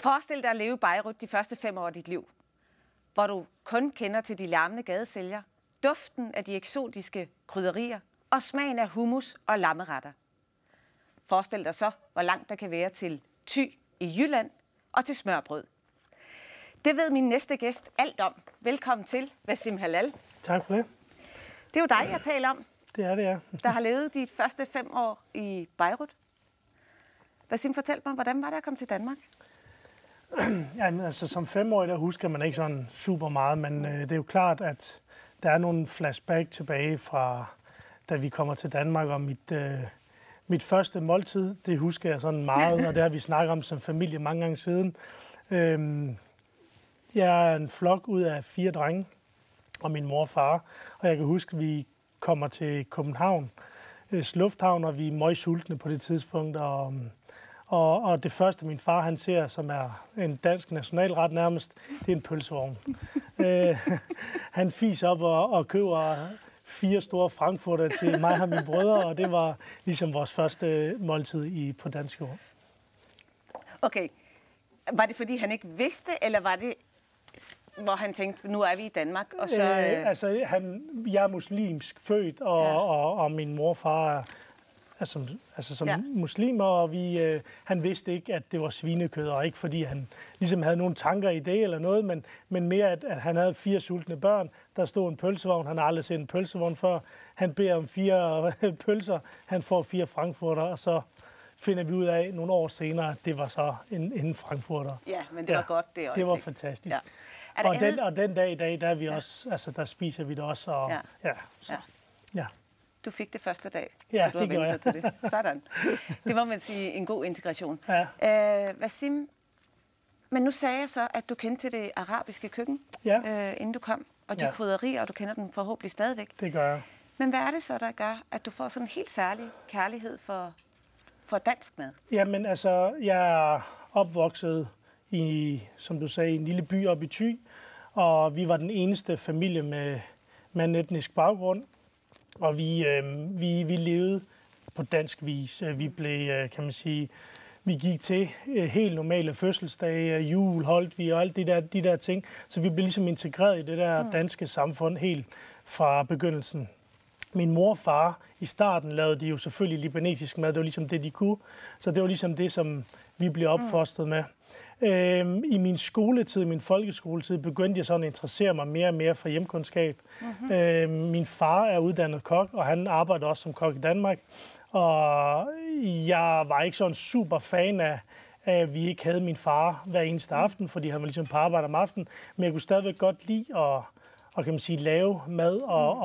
Forestil dig at leve i Beirut de første 5 år af dit liv, hvor du kun kender til de larmende gadesælgere, duften af de eksotiske krydderier og smagen af hummus og lammeretter. Forestil dig så, hvor langt der kan være til Thy i Jylland og til smørbrød. Det ved min næste gæst alt om. Velkommen til, Wassim Hallal. Tak for det. Det er jo dig, jeg taler om. Det er det, ja. Der har levet de første 5 år i Beirut. Wassim, fortæl mig, hvordan var det at komme til Danmark? Jamen, altså, som 5-årig, der husker man ikke sådan super meget, men det er jo klart, at der er nogle flashback tilbage fra, da vi kommer til Danmark, og mit første måltid, det husker jeg sådan meget, og det har vi snakket om som familie mange gange siden. Jeg er en flok ud af 4 drenge, og min mor og far, og jeg kan huske, at vi kommer til København, lufthavn, og vi er møgsultne på det tidspunkt, og det første, min far han ser, som er en dansk nationalret nærmest, det er en pølsevogn. Han fiser op og køber 4 store frankfurter til mig og mine brødre, og det var ligesom vores første måltid på dansk jord. Okay. Var det, fordi han ikke vidste, eller var det, hvor han tænkte, nu er vi i Danmark? Og så, jeg er muslimsk født, og min mor og far er muslimer, og han vidste ikke, at det var svinekød, og ikke fordi han ligesom havde nogle tanker i det eller noget, men mere, at han havde 4 sultne børn. Der stod en pølsevogn, han har aldrig set en pølsevogn før. Han beder om 4 pølser, han får 4 frankfurter, og så finder vi ud af nogle år senere, at det var så en frankfurter. Ja, men det var godt det også. Det var fantastisk. Ja. Og den dag i dag, der er vi også, altså der spiser vi det også. Og, ja. Du fik det første dag, ja, så du det har ventet til det. Sådan. Det må man sige en god integration. Ja. Wassim, men nu sagde jeg så, at du kendte til det arabiske køkken, inden du kom, og de krydderier, og du kender dem forhåbentlig stadigvæk. Det gør jeg. Men hvad er det så, der gør, at du får sådan en helt særlig kærlighed for dansk mad? Jamen altså, jeg er opvokset i, som du sagde, en lille by oppe i Thy, og vi var den eneste familie med en etnisk baggrund. Og vi levede på dansk vis. Vi blev, kan man sige, vi gik til helt normale fødselsdage, jul holdt vi og alt de der ting. Så vi blev ligesom integreret i det der danske samfund helt fra begyndelsen. Min mor og far, i starten lavede de jo selvfølgelig libanesisk mad. Det var ligesom det, de kunne. Så det var ligesom det, som vi blev opfostret med. I min skoletid, min folkeskoletid, begyndte jeg sådan at interessere mig mere og mere for hjemkundskab. Min far er uddannet kok, og han arbejder også som kok i Danmark. Og jeg var ikke sådan super fan af, at vi ikke havde min far hver eneste aften, fordi han var ligesom på arbejde om aftenen. Men jeg kunne stadigvæk godt lide at kan man sige, lave mad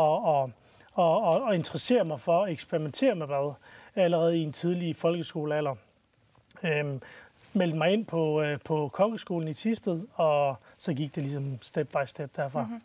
og interessere mig for at eksperimentere med mad allerede i en tidlig folkeskolealder. Meldte mig ind på kokkeskolen i Thisted, og så gik det ligesom step by step derfra. Mm-hmm.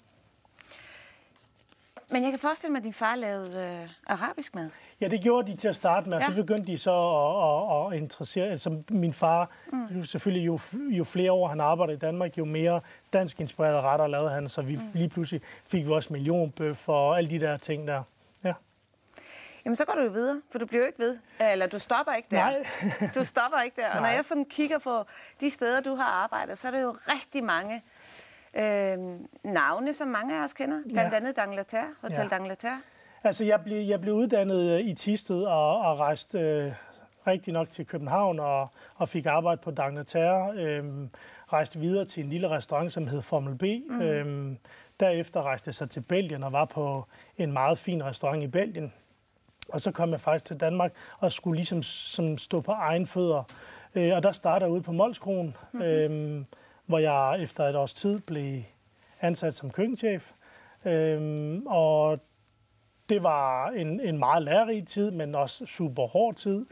Men jeg kan forestille mig, at din far lavede arabisk mad. Ja, det gjorde de til at starte med, og så begyndte de så at interessere. Altså min far, selvfølgelig jo flere år han arbejder i Danmark, jo mere dansk inspirerede retter lavede han, så vi lige pludselig fik vi også millionbøf og alle de der ting der. Ja. Jamen, så går du jo videre, for du bliver jo ikke ved. Eller du stopper ikke der. Nej. Du stopper ikke der. Og når jeg sådan kigger på de steder, du har arbejdet, så er det jo rigtig mange navne, som mange af os kender. Blandt andet D'Angleterre, Hotel D'Angleterre. Altså, jeg blev uddannet i Thisted og rejste rigtig nok til København og fik arbejde på D'Angleterre. Rejste videre til en lille restaurant, som hed Formel B. Derefter rejste jeg så til Belgien og var på en meget fin restaurant i Belgien. Og så kom jeg faktisk til Danmark og skulle ligesom stå på egen fødder. Og der startede jeg ude på Molskroen, hvor jeg efter et års tid blev ansat som køkkenchef. Og det var en meget lærerig tid, men også super hård tid.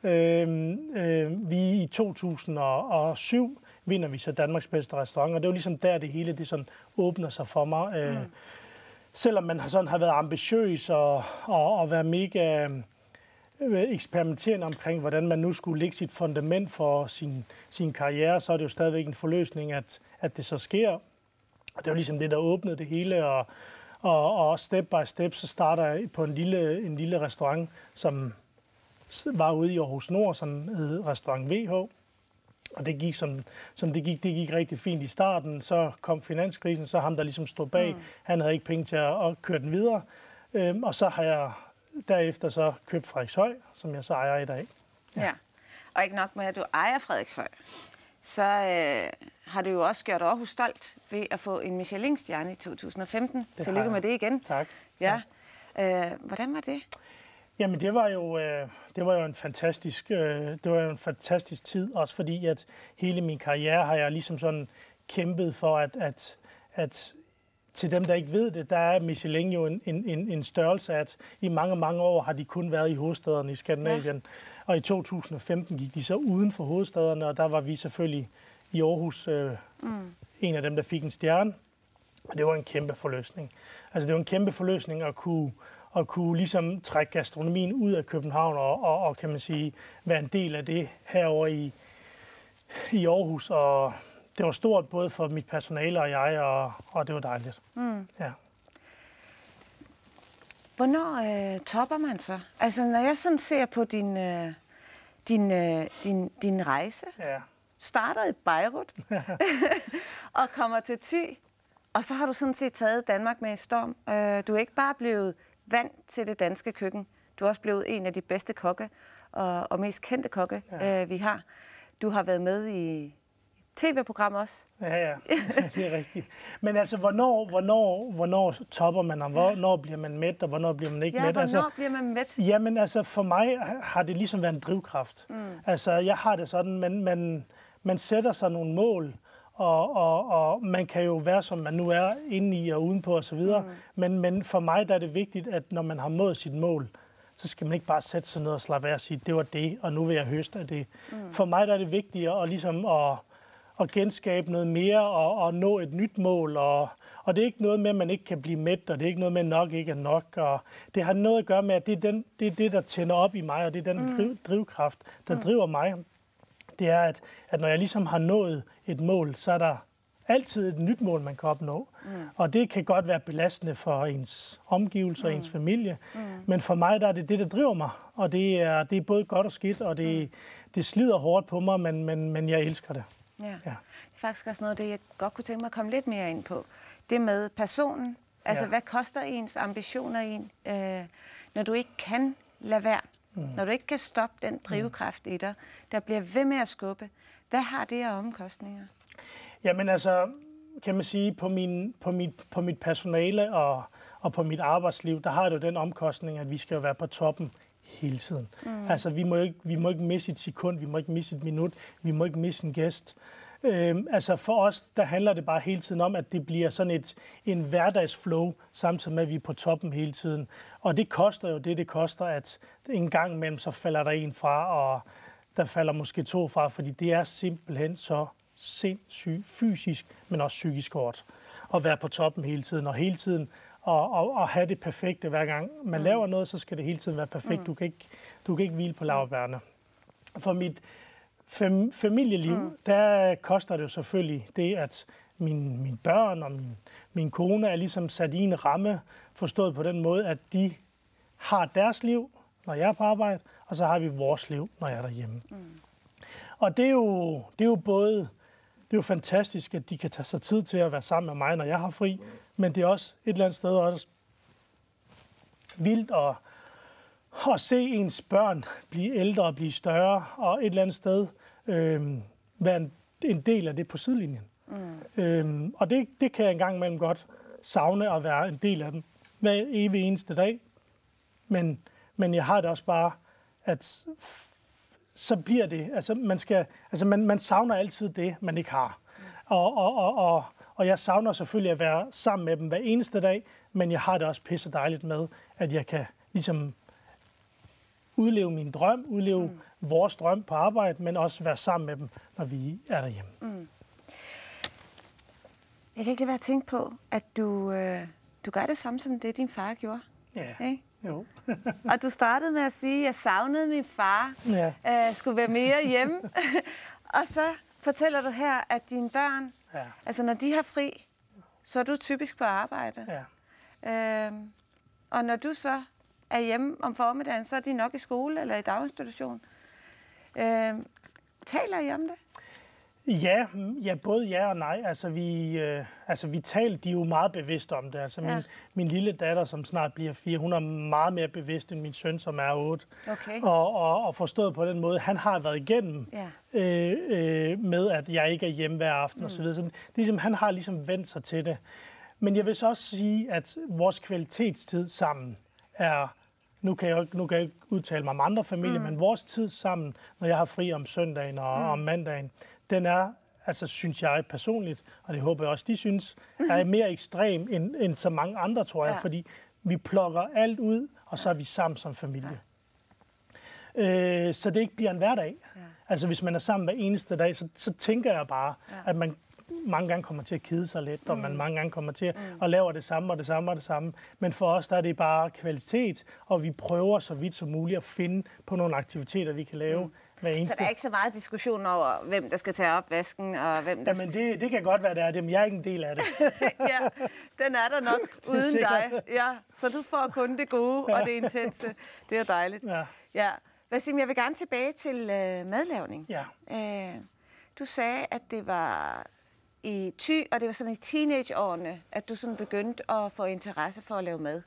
Vi i 2007 vinder vi så Danmarks bedste restaurant, og det var ligesom der, det hele det sådan åbner sig for mig. Selvom man sådan har været ambitiøs og været mega eksperimenterende omkring, hvordan man nu skulle lægge sit fundament for sin karriere, så er det jo stadigvæk en forløsning, at det så sker. Og det var ligesom det, der åbnede det hele, og step by step, så starter jeg på en lille restaurant, som var ude i Aarhus Nord, som hed Restaurant VH. Og det gik, som det gik rigtig fint i starten. Så kom finanskrisen, så ham, der ligesom stod bag, han havde ikke penge til at køre den videre. Og så har jeg derefter så købt Frederikshøj, som jeg så ejer i dag. Ja. Og ikke nok med, at du ejer Frederikshøj, så har du jo også gjort Aarhus stolt ved at få en Michelin-stjerne i 2015. Tillykke med det igen. Tak. Ja. Hvordan var det? Jamen, det var jo en fantastisk tid, også fordi at hele min karriere har jeg ligesom sådan kæmpet for, at til dem, der ikke ved det, der er Michelin jo en størrelse, at i mange, mange år har de kun været i hovedstaderne i Skandinavien. Ja. Og i 2015 gik de så uden for hovedstaderne, og der var vi selvfølgelig i Aarhus en af dem, der fik en stjerne. Og det var en kæmpe forløsning. Altså det var en kæmpe forløsning at kunne ligesom trække gastronomien ud af København og kan man sige, være en del af det herovre i Aarhus. Og det var stort både for mit personale og jeg, og det var dejligt. Ja. Hvornår topper man så? Altså, når jeg sådan ser på din rejse, starter i Beirut og kommer til Thy, og så har du sådan set taget Danmark med i storm. Du er ikke bare blevet vant til det danske køkken, du er også blevet en af de bedste kokke og mest kendte kokke, vi har. Du har været med i tv-program også. Ja, det er rigtigt. Men altså, hvornår topper man, og hvornår bliver man mæt, og hvornår bliver man ikke mæt? Ja, hvornår bliver man mæt? Jamen, altså, for mig har det ligesom været en drivkraft. Altså, jeg har det sådan, man sætter sig nogle mål, og man kan jo være, som man nu er, inde i og udenpå og så videre. Men for mig der er det vigtigt, at når man har nået sit mål, så skal man ikke bare sætte sig ned og slappe af og sige, det var det, og nu vil jeg høste af det. For mig der er det vigtigt at genskabe noget mere og nå et nyt mål. Og det er ikke noget med, at man ikke kan blive mæt, og det er ikke noget med, at nok ikke er nok. Og det har noget at gøre med, at det er det, der tænder op i mig, og det er den drivkraft, der driver mig. Det er, at når jeg ligesom har nået et mål, så er der altid et nyt mål, man kan opnå. Og det kan godt være belastende for ens omgivelser og ens familie. Men for mig der er det det, der driver mig. Og det er både godt og skidt, og det slider hårdt på mig, men jeg elsker det. Ja. Det er faktisk også noget, det jeg godt kunne tænke mig at komme lidt mere ind på. Det med personen. Altså, hvad koster ens ambitioner en, når du ikke kan lade være? Når du ikke kan stoppe den drivkraft i dig, der bliver ved med at skubbe. Hvad har det af omkostninger? Jamen altså, kan man sige, på mit personale og på mit arbejdsliv, der har det jo den omkostning, at vi skal jo være på toppen hele tiden. Altså, vi må ikke misse et sekund, vi må ikke misse et minut, vi må ikke misse en gæst. Altså for os, der handler det bare hele tiden om, at det bliver sådan en hverdagsflow, samtidig med, at vi er på toppen hele tiden. Og det koster jo det koster, at en gang imellem, så falder der en fra, og der falder måske to fra, fordi det er simpelthen så sindssygt fysisk, men også psykisk hårdt at være på toppen hele tiden, og hele tiden og have det perfekte hver gang. Man laver noget, så skal det hele tiden være perfekt. Du kan ikke hvile på laurbærrene. For mit familieliv, der koster det jo selvfølgelig det, at mine børn og min kone er ligesom sat i en ramme, forstået på den måde, at de har deres liv, når jeg er på arbejde, og så har vi vores liv, når jeg er derhjemme. Og det er jo både, det er jo fantastisk, at de kan tage sig tid til at være sammen med mig, når jeg har fri, men det er også et eller andet sted også vildt at se ens børn blive ældre og blive større, og et eller andet sted være en del af det på sidelinjen. Og det kan jeg engang imellem godt savne at være en del af dem hver evig eneste dag. Men jeg har det også bare, at så bliver det, altså man savner altid det, man ikke har. Og jeg savner selvfølgelig at være sammen med dem hver eneste dag, men jeg har det også pisse dejligt med, at jeg kan ligesom udleve min drøm, udleve vores drøm på arbejde, men også være sammen med dem, når vi er derhjemme. Jeg kan ikke lade være at tænke på, at du gør det samme, som det din far gjorde. Ja, ikke? Jo. Og du startede med at sige, at jeg savnede min far, skulle være mere hjemme. Og så fortæller du her, at dine børn, altså når de har fri, så er du typisk på arbejde. Ja. Og når du så er hjemme om formiddagen, så er de nok i skole eller i daginstitution. Taler I om det? Ja, både ja og nej. Vi talte, de er jo meget bevidste om det. Altså min lille datter, som snart bliver 4, hun er meget mere bevidst end min søn, som er 8. Okay. Og forstået på den måde, han har været igennem med, at jeg ikke er hjemme hver aften osv. Så det, ligesom, han har ligesom vendt sig til det. Men jeg vil så også sige, at vores kvalitetstid sammen er... Nu kan jeg ikke udtale mig om andre familier, men vores tid sammen, når jeg har fri om søndagen og om mandagen, den er, altså synes jeg personligt, og det håber jeg også, de synes, er mere ekstrem end så mange andre, tror jeg, fordi vi plukker alt ud, og så er vi sammen som familie. Så det ikke bliver en hverdag. Altså hvis man er sammen hver eneste dag, så tænker jeg bare, at man mange gange kommer til at kede sig lidt, og man mange gange kommer til at lave det samme og det samme og det samme. Men for os der er det bare kvalitet, og vi prøver så vidt som muligt at finde på nogle aktiviteter, vi kan lave hver eneste. Så der er ikke så meget diskussion over, hvem der skal tage opvasken, og hvem der Jamen det kan godt være, det er det, men jeg er ikke en del af det. Ja, den er der nok uden dig. Ja, så du får kun det gode og det intense. Det er dejligt. Ja. Wasim, jeg vil gerne tilbage til madlavning. Ja. Du sagde, at det var i Thy, og det var sådan i teenageårene, at du sådan begyndte at få interesse for at lave mad.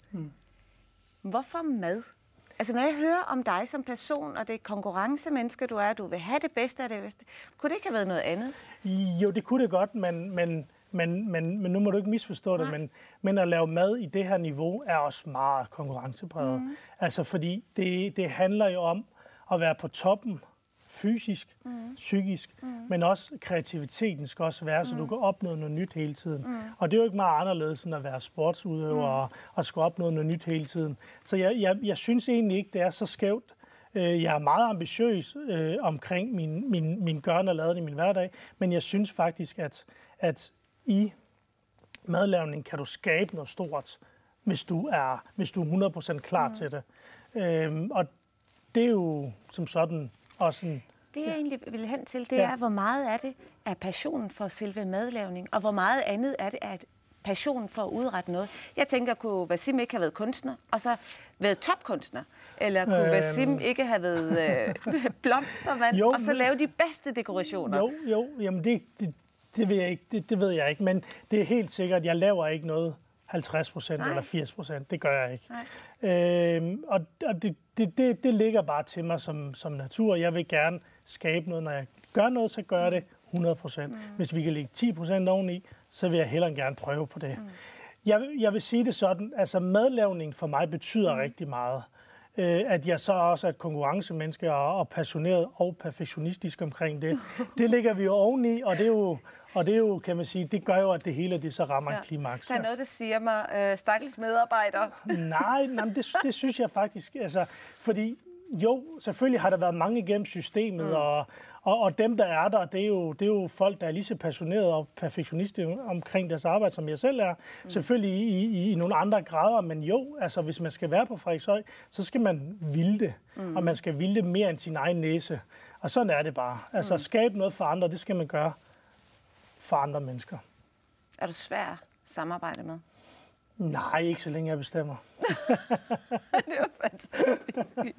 Hvorfor mad? Altså når jeg hører om dig som person, og det er konkurrencemenneske du er, du vil have det bedste af det bedste, kunne det ikke have været noget andet? Jo, det kunne det godt, men nu må du ikke misforstå det, men at lave mad i det her niveau er også meget konkurrencepræget. Altså fordi det handler jo om at være på toppen, fysisk, psykisk, men også kreativiteten skal også være, så du kan opnå noget nyt hele tiden. Og det er jo ikke meget anderledes end at være sportsudøver og skal opnå noget nyt hele tiden. Så jeg synes egentlig ikke, det er så skævt. Jeg er meget ambitiøs omkring min gøren og laden i min hverdag, men jeg synes faktisk, at i madlavning kan du skabe noget stort, hvis du er 100% klar til det. Og det er jo som sådan også en... Det jeg egentlig vil hen til, det er, hvor meget af det er passionen for selve madlavning, og hvor meget andet af det er passionen for at udrette noget. Jeg tænker, kunne Wasim ikke have været kunstner, og så været topkunstner? Eller kunne Wasim ikke have været blomstermand, og så lave de bedste dekorationer? Jo, jamen det ved jeg ikke, det ved jeg ikke, men det er helt sikkert, jeg laver ikke noget 50% eller 80%. Det gør jeg ikke. Og det ligger bare til mig som natur. Jeg vil gerne skabe noget. Når jeg gør noget, så gør jeg det 100%. Hvis vi kan lægge 10% oveni, så vil jeg hellere gerne prøve på det. Jeg vil sige det sådan, altså madlavning for mig betyder rigtig meget. At jeg så også er et konkurrencemenneske og passioneret og perfektionistisk omkring det. Det ligger vi jo oveni, og det er jo, kan man sige, det gør jo, at det hele det så rammer en klimaks. Der er noget, der siger mig, stakkels medarbejdere. Nej, det synes jeg faktisk, altså, fordi jo, selvfølgelig har der været mange igennem systemet, og dem, der er der, det er jo folk, der er lige så passionerede og perfektionistiske omkring deres arbejde, som jeg selv er. Selvfølgelig i nogle andre grader, men jo, altså hvis man skal være på Frederikshøj, så skal man ville det, og man skal ville det mere end sin egen næse. Og sådan er det bare. Altså skabe noget for andre, det skal man gøre for andre mennesker. Er du svær at samarbejde med? Nej, ikke så længe jeg bestemmer. Det var fantastisk.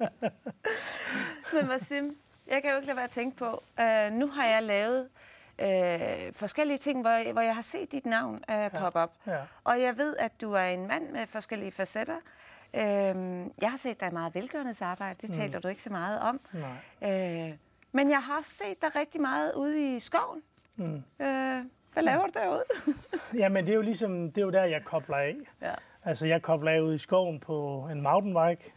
Men Wasim, jeg kan jo ikke lade være at tænke på, nu har jeg lavet forskellige ting, hvor jeg har set dit navn poppe op. Ja. Og jeg ved, at du er en mand med forskellige facetter. Jeg har set dig meget velgørenhedsarbejde, det taler du ikke så meget om. Men jeg har også set dig rigtig meget ude i skoven. Hvad laver du derude? Jamen, det er jo ligesom, det er jo der, jeg kobler af. Ja. Altså, jeg kobler af ude i skoven på en mountainbike.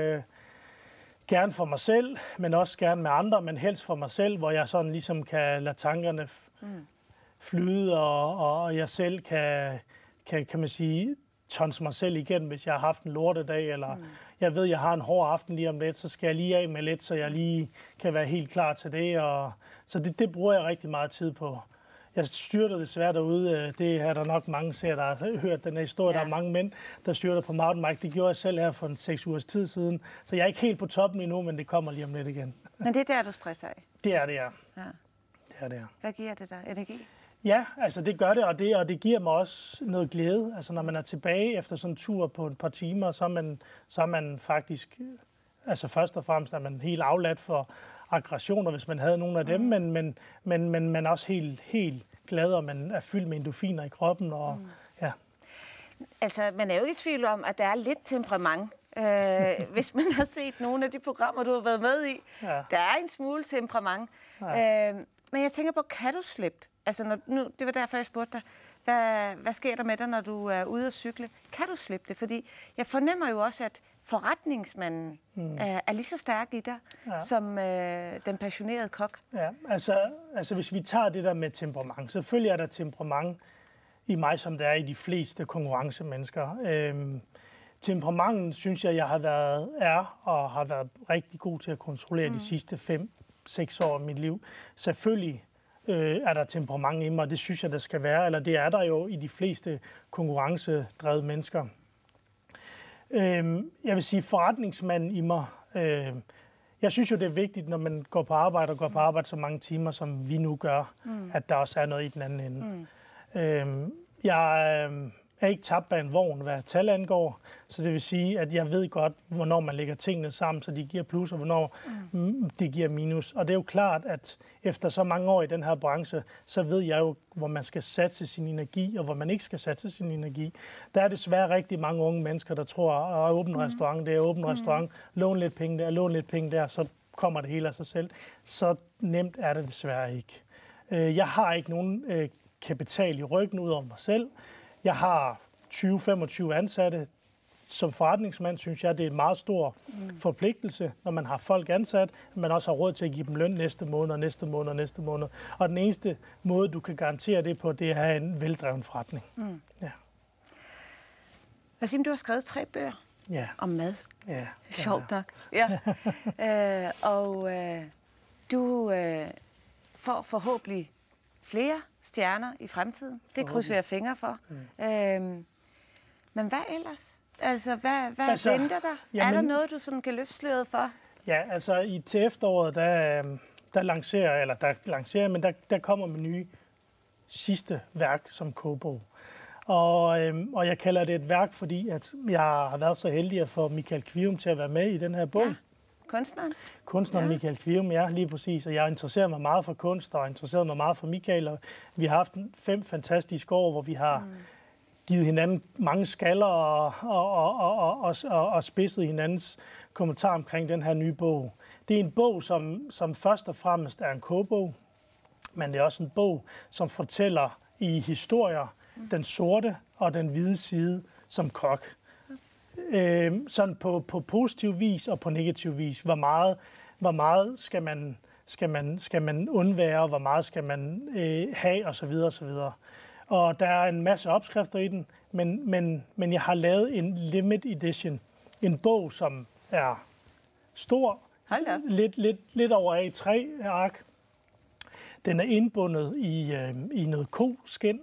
Gerne for mig selv, men også gerne med andre, men helst for mig selv, hvor jeg sådan ligesom kan lade tankerne flyde, og jeg selv kan man sige, tonse mig selv igen, hvis jeg har haft en lortedag, eller jeg ved, jeg har en hård aften lige om lidt, så skal jeg lige af med lidt, så jeg lige kan være helt klar til det. Så det bruger jeg rigtig meget tid på. Jeg styrter desværre derude. Det er der nok mange ser, der har hørt den her historie. Ja. Der er mange mænd, der styrter på mountainbike. Det gjorde jeg selv her for 6 ugers tid siden. Så jeg er ikke helt på toppen endnu, men det kommer lige om lidt igen. Men det er der, du stresser af? Det er det, ja. Det er det, ja. Hvad giver det dig? Energi? Ja, altså det gør det, og det giver mig også noget glæde. Altså når man er tilbage efter sådan en tur på et par timer, så er man faktisk, altså først og fremmest er man helt afladt for aggressioner, hvis man havde nogle af dem, men man er også helt glad, og man er fyldt med endorfiner i kroppen. Og, ja. Altså, man er jo ikke i tvivl om, at der er lidt temperament. Hvis man har set nogle af de programmer, du har været med i. Ja. Der er en smule temperament. Ja. Men jeg tænker på, kan du slippe? Altså, det var derfor, jeg spurgte dig. Hvad sker der med dig, når du er ude at cykle? Kan du slippe det? Fordi jeg fornemmer jo også, at forretningsmanden er lige så stærk i dig, som den passionerede kok. Ja, altså hvis vi tager det der med temperament. Selvfølgelig er der temperament i mig, som der er i de fleste konkurrencemennesker. Temperamenten, synes jeg har været rigtig god til at kontrollere de sidste 5-6 år af mit liv. Selvfølgelig er der temperament i mig, og det synes jeg, der skal være, eller det er der jo i de fleste konkurrencedrevne mennesker. Jeg vil sige, forretningsmanden i mig, jeg synes jo, det er vigtigt, når man går på arbejde så mange timer, som vi nu gør, at der også er noget i den anden ende. Jeg er ikke tabt af en vogn, hvad tal angår, så det vil sige, at jeg ved godt, hvornår man lægger tingene sammen, så de giver plus, og hvornår de giver minus. Og det er jo klart, at efter så mange år i den her branche, så ved jeg jo, hvor man skal satse sin energi, og hvor man ikke skal satse sin energi. Der er desværre rigtig mange unge mennesker, der tror, at åben restaurant, det er åben restaurant, lån lidt penge der, lån lidt penge der, så kommer det hele af sig selv. Så nemt er det desværre ikke. Jeg har ikke nogen kapital i ryggen ud over mig selv. Jeg har 20-25 ansatte. Som forretningsmand synes jeg, det er en meget stor forpligtelse, når man har folk ansat, at man også har råd til at give dem løn næste måned. Og den eneste måde, du kan garantere det på, det er at have en veldreven forretning. Ja. Wasim, du har skrevet 3 bøger om mad. Ja. Sjovt nok. Ja. Du får forhåbentlig flere stjerner i fremtiden. Det krydser jeg fingre for. Men hvad ellers? Altså, hvad venter der? Er der noget, du sådan kan løfte sløret for? Ja, altså til efteråret, der kommer min nye sidste værk som kogebog. Og jeg kalder det et værk, fordi at jeg har været så heldig at få Michael Kvium til at være med i den her bog. Ja. Kunstneren Michael Kvium, ja, lige præcis. Og jeg interesserer mig meget for kunst, og interesseret mig meget for Michael. Og vi har haft 5 fantastiske år, hvor vi har givet hinanden mange skaller og spidset hinandens kommentarer omkring den her nye bog. Det er en bog, som først og fremmest er en kogebog, men det er også en bog, som fortæller i historier den sorte og den hvide side som kok. Sådan på positiv vis og på negativ vis. Hvor meget skal man undvære, hvor meget skal man have, og så videre, og så videre. Og der er en masse opskrifter i den, men jeg har lavet en limit edition. En bog, som er stor, lidt over A3-ark. Den er indbundet i noget koskind,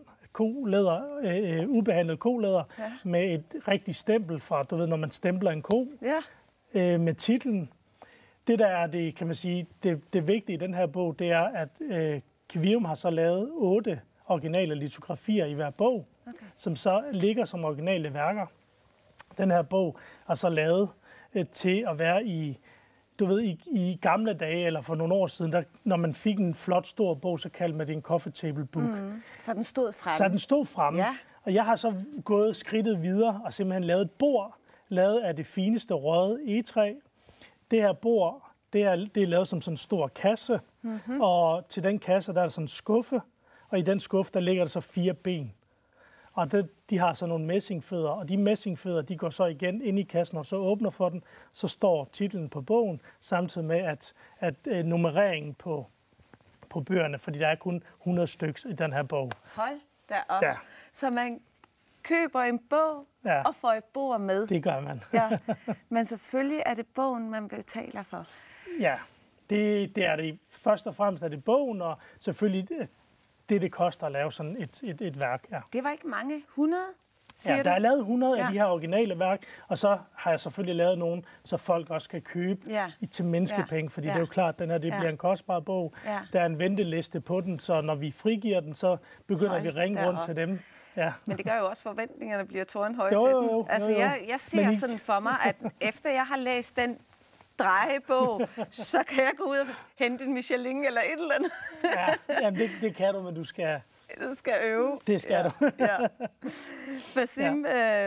ubehandlet kolæder, med et rigtigt stempel fra, du ved, når man stempler en ko, med titlen. Det der er det, kan man sige, det vigtige i den her bog, det er, at Kvium har så lavet 8 originale litografier i hver bog, som så ligger som originale værker. Den her bog er så lavet til at være i gamle dage, eller for nogle år siden, når man fik en flot, stor bog, så kaldte man det en coffee table book. Så den stod fremme. Ja. Og jeg har så gået skridtet videre og simpelthen lavet et bord, lavet af det fineste røde egetræ. Det her bord, det er lavet som sådan en stor kasse, og til den kasse, der er der sådan en skuffe, og i den skuffe, der ligger der så 4 ben. Og de har så nogle messingfødder, og de messingfødder, de går så igen ind i kassen, og så åbner for den, så står titlen på bogen, samtidig med, at nummereringen på bøgerne, fordi der er kun 100 stykker i den her bog. Hold da op. Ja. Så man køber en bog og får et bord med. Det gør man. Ja. Men selvfølgelig er det bogen, man betaler for. Ja, det er det. Først og fremmest er det bogen, og selvfølgelig det koster at lave sådan et værk. Ja. Det var ikke mange. 100? Ja, der er lavet 100 af de her originale værk, og så har jeg selvfølgelig lavet nogle, så folk også kan købe til menneskepenge, fordi det er jo klart, at den her bliver en kostbar bog. Ja. Der er en venteliste på den, så når vi frigiver den, så begynder vi at ringe rundt til dem. Ja. Men det gør jo også, at forventningerne bliver tårnhøje til den. Altså, jeg ser sådan for mig, at efter jeg har læst den drejebog, så kan jeg gå ud og hente en Michelin eller et eller andet. Ja, jamen det kan du, men du skal... Du skal øve. Det skal du. Ja. Basim,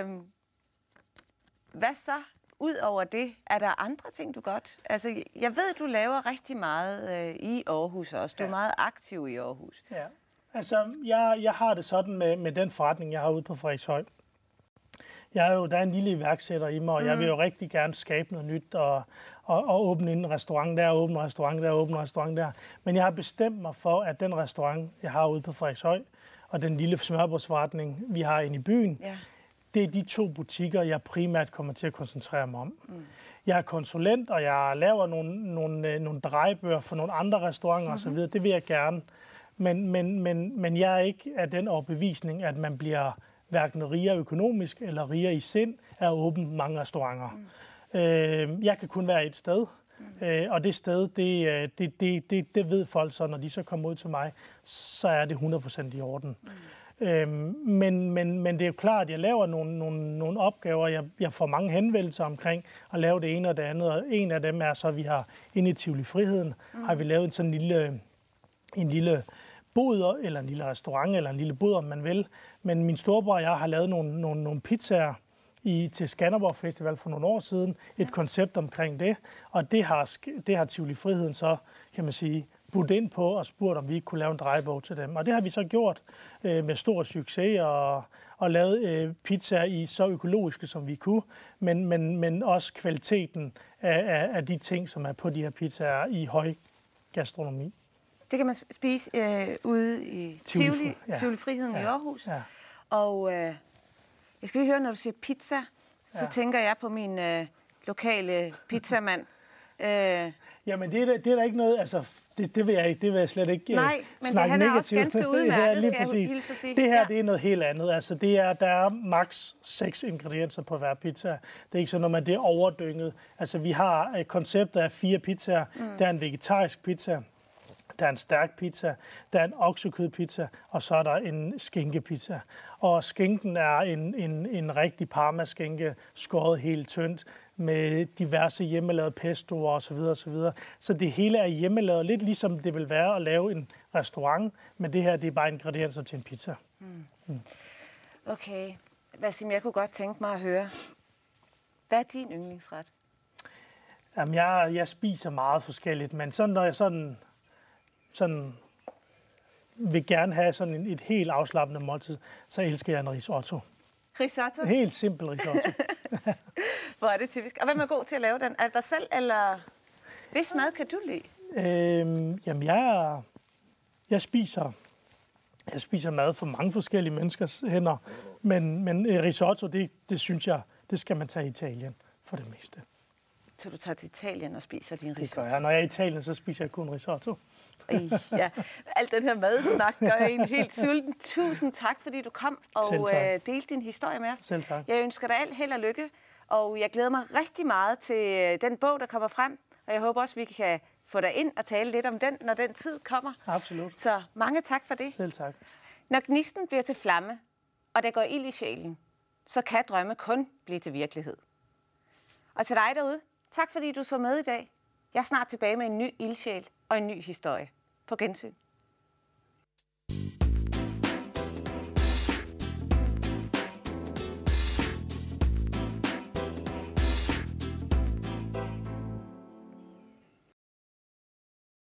hvad så? Ud over det, er der andre ting, du godt... Altså, jeg ved, du laver rigtig meget i Aarhus også. Du er meget aktiv i Aarhus. Ja. Altså, jeg har det sådan med den forretning, jeg har ude på Frederikszhøj. Der er en lille iværksætter i mig, og jeg vil jo rigtig gerne skabe noget nyt og åbne en restaurant der, åbne en restaurant der. Men jeg har bestemt mig for, at den restaurant, jeg har ude på Frederikszhøj, og den lille smørbrødsforretning, vi har inde i byen, det er de 2 butikker, jeg primært kommer til at koncentrere mig om. Jeg er konsulent, og jeg laver nogle drejebøger for nogle andre restauranter osv. Det vil jeg gerne. Men jeg er ikke af den overbevisning, at man bliver hverken rigere økonomisk eller rigere i sind af at åbne mange restauranter. Jeg kan kun være et sted, og det sted, det ved folk så, når de så kommer ud til mig, så er det 100% i orden. Men det er jo klart, at jeg laver nogle opgaver. Jeg får mange henvendelser omkring at lave det ene og det andet, og en af dem er så, at vi har inde i Tivoli Friheden, har vi lavet en lille bod, eller en lille restaurant, eller en lille bod, om man vil. Men min storebror og jeg har lavet nogle pizzaer til Skanderborg Festival for nogle år siden. Et koncept omkring det. Og det har Tivoli Friheden så, kan man sige, budt ind på og spurgt, om vi ikke kunne lave en drejebog til dem. Og det har vi så gjort med stor succes og lavet pizzaer i så økologiske, som vi kunne. Men også kvaliteten af de ting, som er på de her pizzaer i høj gastronomi. Det kan man spise ude i Tivoli Friheden i Aarhus. Ja. Og jeg skal lige høre, når du siger pizza, så tænker jeg på min lokale pizzamand. Jamen, det er der ikke noget... Altså, det vil jeg slet ikke Nej, men snakke han er negativt. også ganske udmærket, skal jeg hilse at sige. Det her, det er noget helt andet. Altså, der er maks 6 ingredienser på hver pizza. Det er ikke sådan, at det er overdynget. Altså, vi har et koncept, der er 4 pizzaer. Der er en vegetarisk pizza. Der er en stærk pizza, der er en oksekødpizza, og så er der en skinkepizza. Og skinken er en rigtig parmaskinke, skåret helt tyndt, med diverse hjemmelavede pestoer osv. osv. Så det hele er hjemmelavet, lidt ligesom det vil være at lave en restaurant, men det her, det er bare ingredienser til en pizza. Okay. Basim, jeg kunne godt tænke mig at høre, hvad er din yndlingsret? Jamen, jeg spiser meget forskelligt, men sådan, når jeg sådan vil gerne have sådan et helt afslappende måltid, så elsker jeg en risotto. Risotto? Helt simpel risotto. Hvor er det typisk. Og hvem er god til at lave den? Er det dig selv, eller hvis mad kan du lide? Jamen, jeg spiser mad for mange forskellige menneskers hænder, men risotto, det synes jeg, det skal man tage i Italien for det meste. Så du tager til Italien og spiser din risotto? Det gør jeg. Når jeg er i Italien, så spiser jeg kun risotto. Ja, alt den her madsnak gør en helt sulten. Tusind tak, fordi du kom og delte din historie med os. Selv tak. Jeg ønsker dig alt held og lykke, og jeg glæder mig rigtig meget til den bog, der kommer frem. Og jeg håber også, vi kan få dig ind og tale lidt om den, når den tid kommer. Absolut. Så mange tak for det. Selv tak. Når gnisten bliver til flamme, og der går ild i sjælen, så kan drømme kun blive til virkelighed. Og til dig derude, tak fordi du så med i dag. Jeg er snart tilbage med en ny ildsjæl og en ny historie. På gensyn.